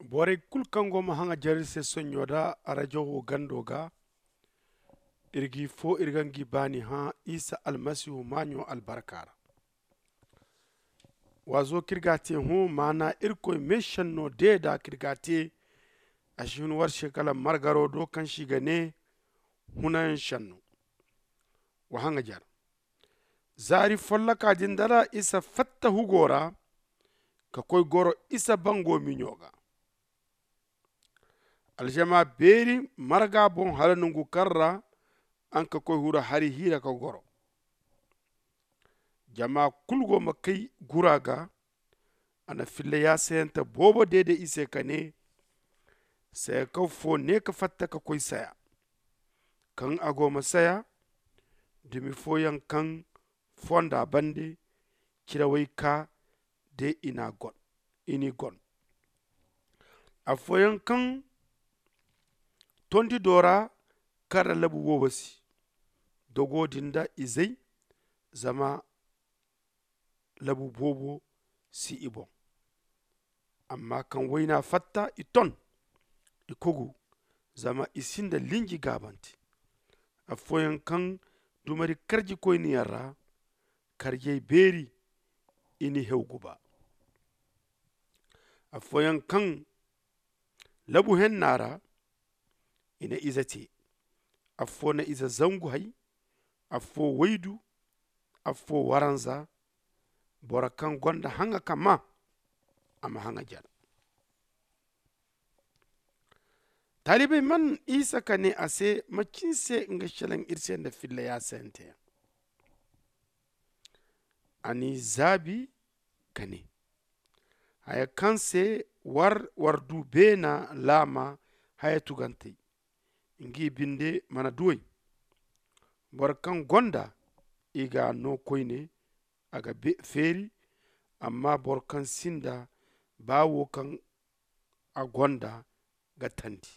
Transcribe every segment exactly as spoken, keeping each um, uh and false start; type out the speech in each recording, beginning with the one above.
bore kulkango ma hanga jarise sonyoda arajo gandoga irgi fo irgangi bani ha isa almasihu manyo albarkara wazo kirgate hu mana irko meshan no deda kirgate ashin war shekala margaro do kan shigane hunan shanno wa hanga jar zari follaka jindara isa fatta hugora ka koy goro isa bango minyoga aljama beri marga bon halanungu karra an ka koy hura hari hira ka goro jama kulgo makai guraga ana fille ya senta bobo dede ise kane sai ka fo ne ka fatta ka koy saya kan ago masaya dumi foyan kan fonda bande kirawai ka de ina gon ini gon a foyan kan tondi dora kara labu wobasi dogo dinda izai zama labu bobo si ibon amma kan waina fatta iton ikugu zama isinda lingi gabanti a foyan kan dumari karji koyni yara karje beri ini hewguba a foyan kan labu hen nara ina izate a fo na iza zangu hay a fo waidu a fo waranza bora kan gonda hanga kama ama hanga jara talibai man isa kane ase makinse nga shalan irse da filla ya sente ani zabi kane haya kanse war wardu bena lama haya tugante ingi binde mana duwai bor kan gonda iga no koyne aga be feri amma bor kan sinda bawo kan a gonda ga tandi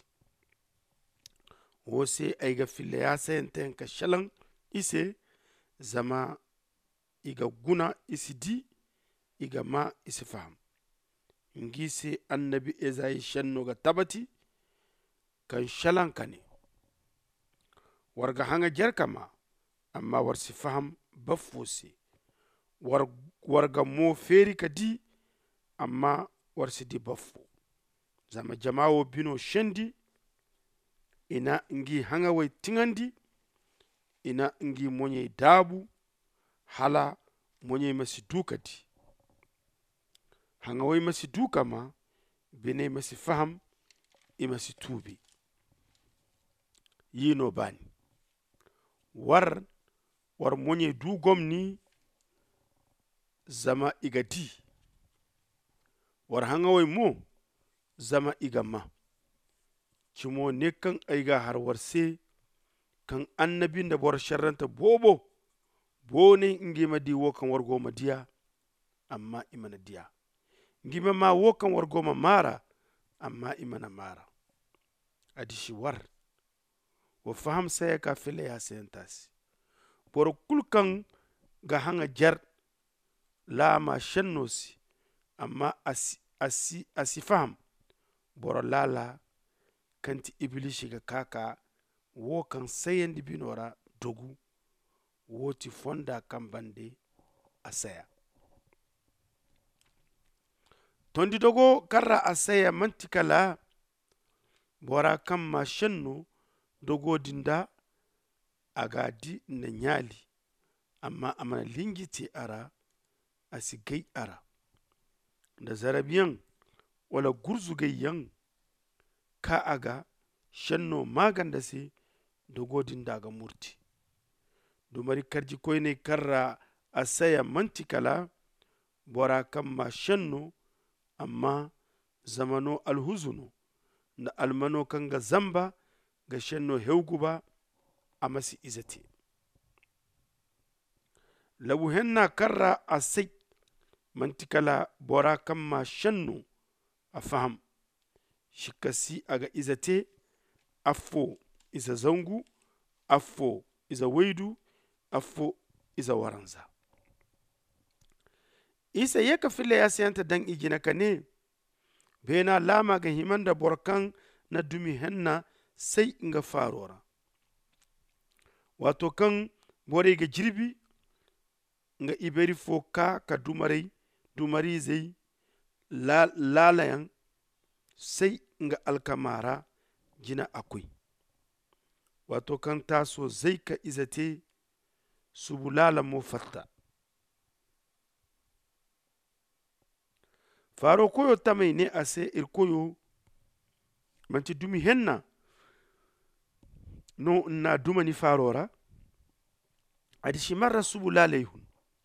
wose aiga fille ya senten ka shalan ise zama iga guna isi di iga ma isi faham ingi se annabi ezai shanno ga tabati kan shalan kane warga hanga jar kama amma war si faham bafose war warga mo feri ka di amma war si di bafo zama jama'o bino shendi ina ngi hanga wai tingandi ina ngi monye dabu hala monye masi duka di hanga wai masi duka ma bine masi faham ima si tubi yino bani war war monye du gomni zama igadi war hanga wai mo zama igama cimo ne kan aiga har warse kan annabin da bor sharranta bobo bone ingi madi wo kan wargo madiya amma imana diya ingi ma wo kan wargo ma mara amma imana mara adishi war wa faham sai ka fele ya sentas bor kulkan ga hanga jar la ma shannosi amma asi asi asi faham bor lala kanti ibilishi ga kaka wo kan sayan di binora dogu woti fonda kan bande asaya tondi dogo karra asaya mantikala bora kan ma shanno dogo dinda agadi na nyali amma amana lingiti ara asigai ara da zarabiyan wala gurzugayyan ka aga shanno maganda se dogodin daga murti dumari karji koyne karra asaya mantikala bora kamma shanno amma zamano alhuzunu na almano kanga zamba ga shanno hewguba amasi izate labu henna karra asai mantikala bora kamma shanno afaham shikasi aga izate afo iza zangu afo iza waidu afo iza waranza isa yeka fille ya siyanta dan igina kane bena lama ga himanda borkan na dumi henna sai nga farora wato kan bore ga jirbi nga iberi fo ka ka dumari dumari zai la, lalayan sai nga alkamara jina akwai wato kan taso zai ka izate subulala mo fatta faro koyo tamai ne ase ir koyo manti dumi henna no na duma ni farora adi shi marra subulala ihun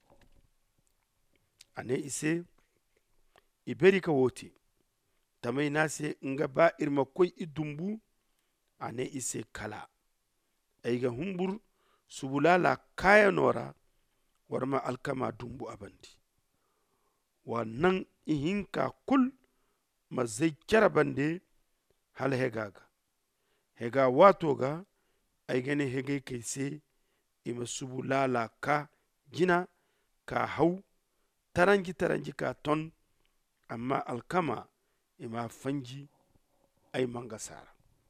ane ise iberi ka wote tamai nase nga ba irma koy idumbu ane ise kala aiga humbur subulala kaya nora warma alkama dumbu abandi wannan ihinka kul ma zai kyara bande hal hegaga hega wato ga ai gane hege kai se ima subulala ka gina ka hau tarangi tarangi ka ton amma alkama ima fanji ai mangasara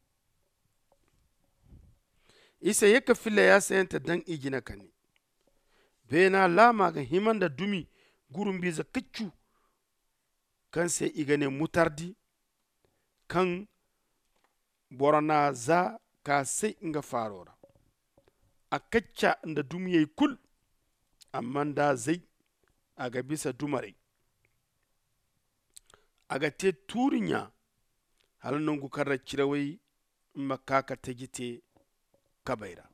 isa yaka fila ya sayanta dan igina kani bena lama ga himan da dumi gurum biza kiccu kan sai igane mutardi kan borana za ka sai inga farora a kacca da dumi yayi kul amma da zai aga bisa dumare aga te turinya hal nungu karra kirawai makaka ta gite kabaira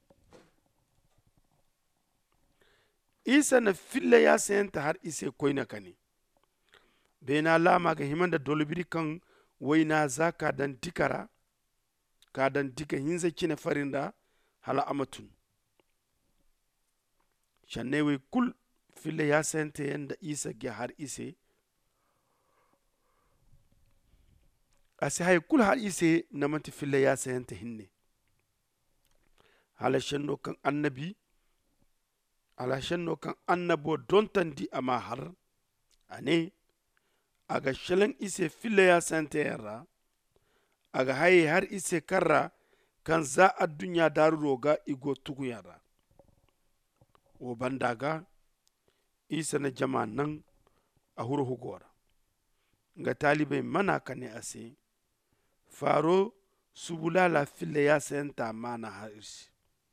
isa na fille ya sayanta har ise koina kane bena lama ga himan da dolbiri kan waina za ka dan dikara ka dan dika hinza kine farinda hala amatun shannewe kul fille ya sayanta yanda isa ge har ise asi hay kul har ise namanti fille ya sayanta hinne hala shanno kan annabi ala shanno kan annabo don tandi ama har ane aga shelen ise fille ya sayanta yara aga haye har ise karra kan za a dunya daru roga igo tugu yara o bandaga isa na jama nan a huru hugora nga talibai mana kane ase faro subulala fille ya sayanta mana har ise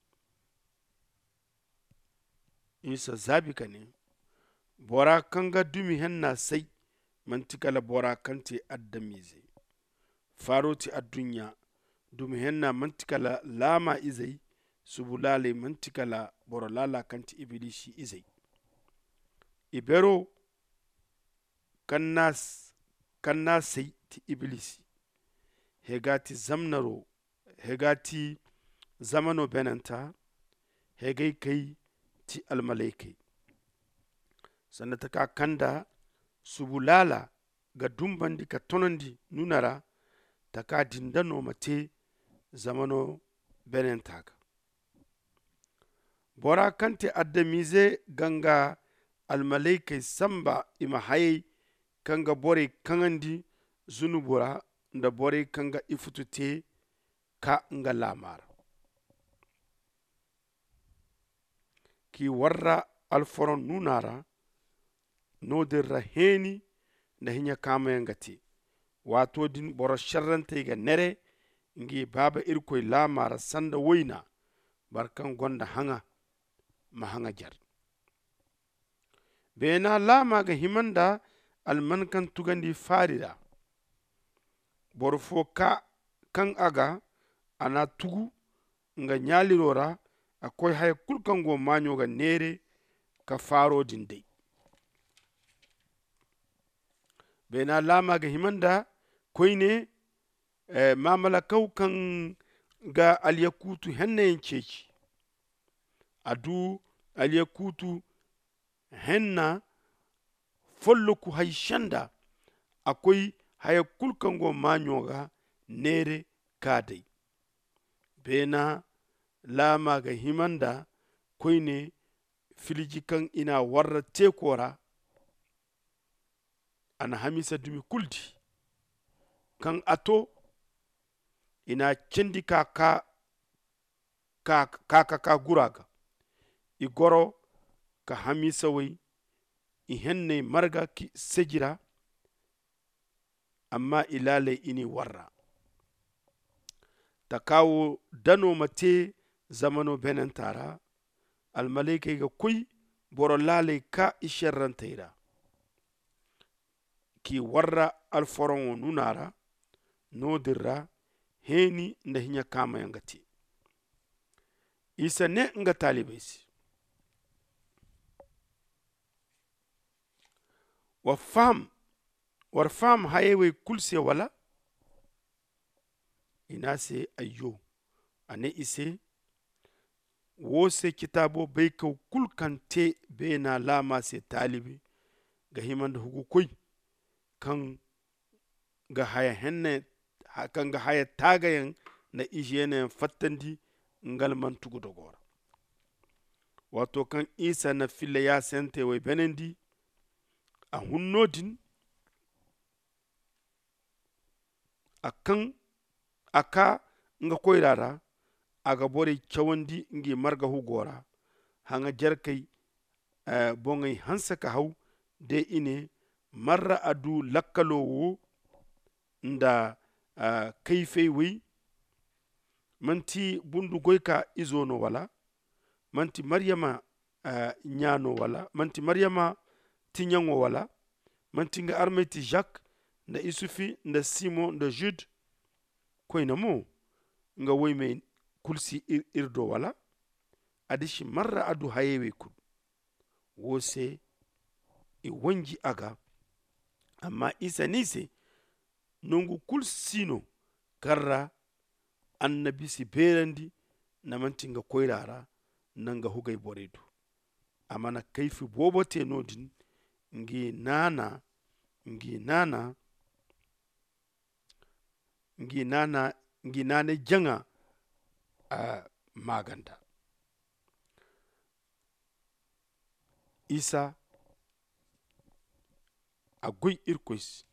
isa zabi kane bora kanga dumi henna sai mantikala bora kante addamize faroti addunya dumi henna mantikala lama izai subulale mantikala bora lala kanti ibilishi izai ibero kannas kanna sai ti ibilisi hegati zamnaro hegati zamano benanta hegai kai ti almalaikai sannan ta ka kanda subulala ga dumbandi ka tonondi nunara ta ka dindano mate zamano benentaga bora kante addamize ganga almalaikai samba ima haye kanga bore kangandi zunubura da bore kanga ifutute ka nga lamara ki warra alforon nunara nodirra heni na hinya kama yangati wato din boro sharrante ga nere ngi baba irkoy lamara sanda woina barkan gonda hanga ma hanga jar bena lama ga himanda alman kan tugandi farida boro fo ka kan aga ana tugu nga nyalirora akoy hay kulkan go manyo ga nere ka faro dindai bena lama ga himanda koyne eh, mamala kaukan ga alyakutu henne ceci adu alyakutu henna follo ku hay shanda akoy haya kulkan go manyoga nere kadai bena lama ga himanda koyne filiji kan ina warra tekora ana hamisa dumi kuldi kan ato ina cindi ka ka ka ka ka, ka guraga igoro ka hamisa wai i henne marga ki sejira amma ilale ini warra ta kawo dano mate zamano benen tara almalaika ga kuy boro lale ka isherran tayra ki warra alforon nunara nodirra heni nda hinya kama yangati isa ne nga talibaisi wa fam war fam hayewe kulse wala inase ayyo ane ise wose kitabo bai kau kulkante bena lama se talibi ga himan da hugu kuy kan ga haya henne kan ga haya tagayen na ijene fattandi ngal man tugu dogora wato kan isa na fille ya sente wai benendi a hunnodin akan aka nga koyrara aga bori chawandi ngi marga hugora hanga jarkai uh, bongai hansa ka hau de ine marra adu lakkalowo nda uh, kayfe wi manti bundu goyka izono wala manti maryama uh, nyano wala manti maryama tinyango wala manti nga armeti Jacques nda isufi nda Simon nda Jude koyna mo nga woyme kulsi ir, irdo wala adishi marra adu hayewe kud wose i wanji aga amma isa nise nongu kulsino karra annabi si berandi namanti nga koyrara nanga hugay boredu amana kayfi bobote nodin ngi nana ngi nana ngi nana ngi nana janga a maganda isa agoy irkoys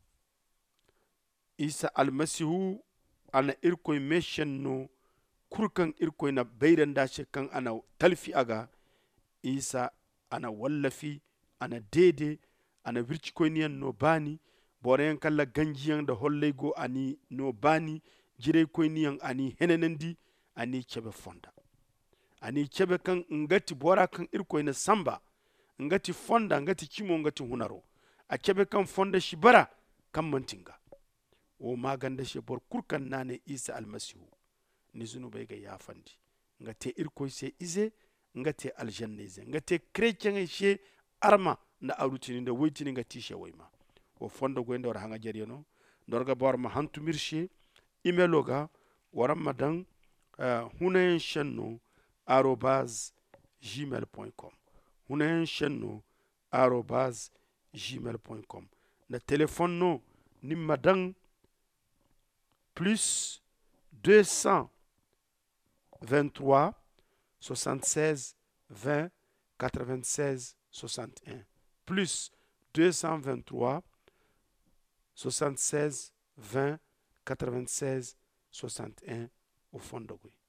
isa almasihu ana irkoy meshenno kurkan irkoy na bayranda kan ana talfi aga isa ana wallafi ana dede ana wirci koyniyan no bani boren kala ganjiyan da hollego ani no bani jire koyniyan ani henenandi ani chebe fonda ani chebe kan ngati bora kan irkoy na samba ngati fonda ngati kimo ngati hunaro a chebe kan fonda shibara kan mantinga o maganda she bor kurkan nane isa almasihu ni zunubay ga yafandi ngate irkoy se ize ngate aljanna ize ngate chrétien she arma na arutini nda woytini ngati she wayma o fonda goynde war hanga jariyano dorga bor ma hantu mirshe imeloga waramma dan uh, hunayen shenno arobase gmail point com hunayen shenno arobase gmail point com na téléphone no nimma dan plus deux cent vingt-trois soixante-seize vingt quatre-vingt-seize soixante et un plus deux cent vingt-trois soixante-seize vingt quatre-vingt-seize soixante et un au fond de